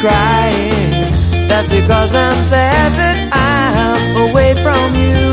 crying. That's because I'm sad that I'm away from you.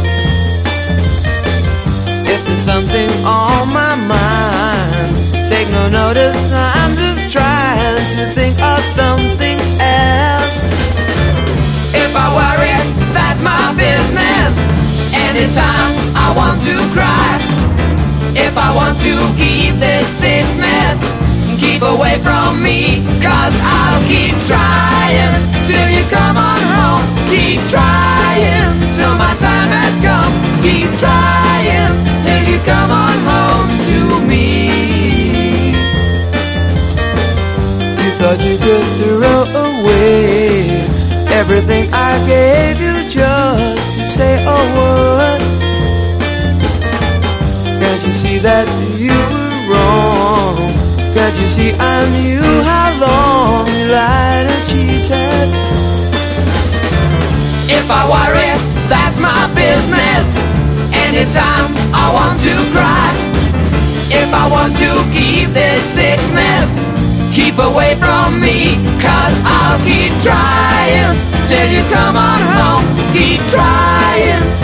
If there's something on my mind, take no notice, I'm just trying to think of something else. If I worry, that's my business. Anytime I want to cry, if I want to keep this sickness, keep away from me, 'cause I'll keep trying till you come on home. Keep trying till my time has come. Keep trying till you come on home to me. You thought you could throw away everything I gave you just to say a word. Can't you see that you were wrong? Can't you see I knew how long you lied and cheated? If I worry, that's my business. Anytime I want to cry, if I want to keep this sickness, keep away from me, 'cause I'll keep trying till you come on home. Keep trying